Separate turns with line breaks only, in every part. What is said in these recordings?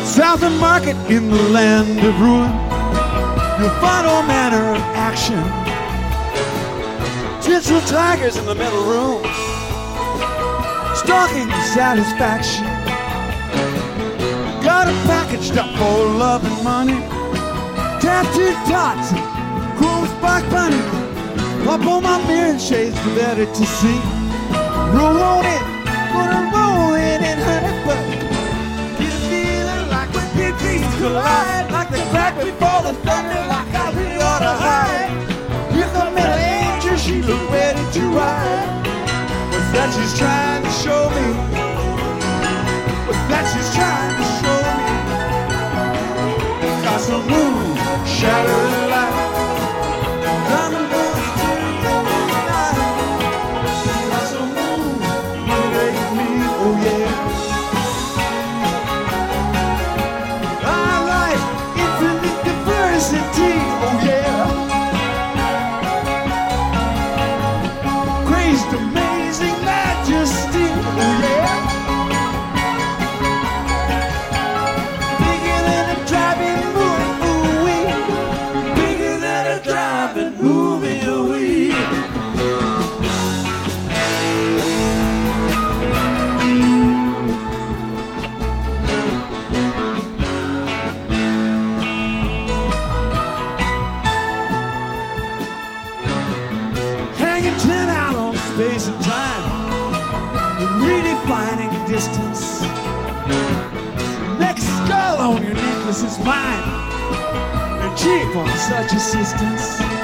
South of Market in the land of ruin, you'll find all manner of action. Tinsel tigers in the middle room, stalking satisfaction. Got a package up for love and money, tattooed tots and chrome spark bunny. Pop on my mirror shades the better to see. Roll on it, gonna roll in and honey, but get a feeling like when big pieces collide, like the crack before the thunder, like I really ought to hide. Here come an angel, she look ready to ride. What's that she's trying to show me? What's that she's trying to show me? Got some moon, shadow light. Diamond boys turn the night. Got some moon, motivate me, oh yeah. I like infinite diversity, oh yeah. Crazed, amazing majesty, oh yeah. Bigger than a driving movie, ooh-wee. Bigger than a driving movie, ooh-wee. Hanging 10 out on space and time, redefining distance. Next skull on your necklace is mine, and cheap on such assistance.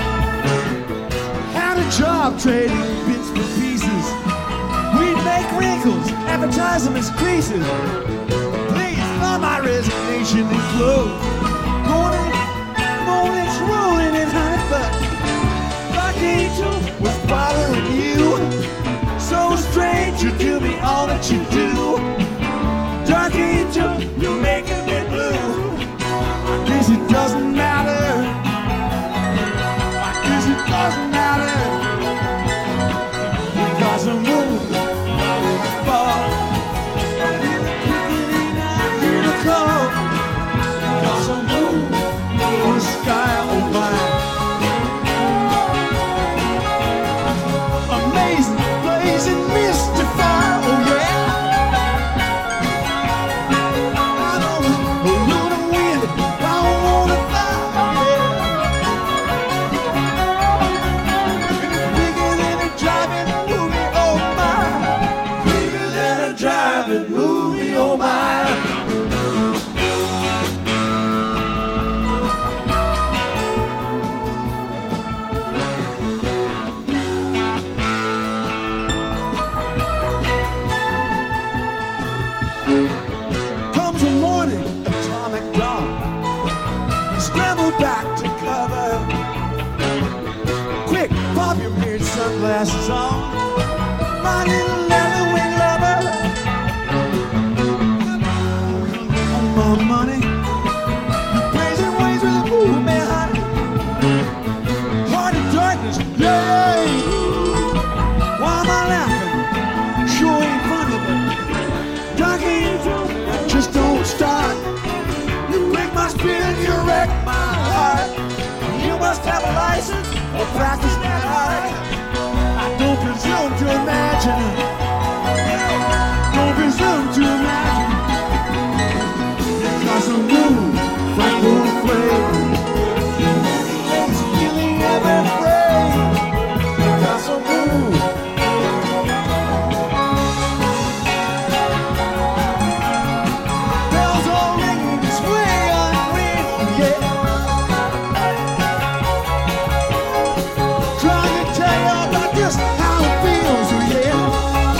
Had a job trading bits for pieces. We'd make wrinkles, advertise them as creases. Please, find my resignation and clothes. Morning's rolling in honey, but Dark Angel was bothering you. So strange, you do me all that you do. Dark Angel, you're making me blue. I guess it doesn't matter. I guess it doesn't matter. Because the moon fall. Picking out here to come. Because the moon on the sky, oh my. Amazing, blazing, mystified, oh yeah. I know a little wind, I don't wanna fly, yeah. Bigger than a driving movie, oh my. Bigger than a driving movie, oh my. Comes a morning, atomic dawn. You scramble back to cover. Quick, pop your weird sunglasses on. My little leather wing lover. On my money. You crazy ways with a movement, honey. Heart of darkness, yay! Why am I laughing? Sure ain't funny, but Dark Angel, just don't start. You break my spirit, you wreck my heart. You must have a license or practice that art. I don't presume to imagine. Don't presume to imagine. Because the moon, like no flame. It's healing every frame. Because the moon. Bells all ringing, it's way unreal, yeah. Trying to tell you about just how it feels, oh yeah.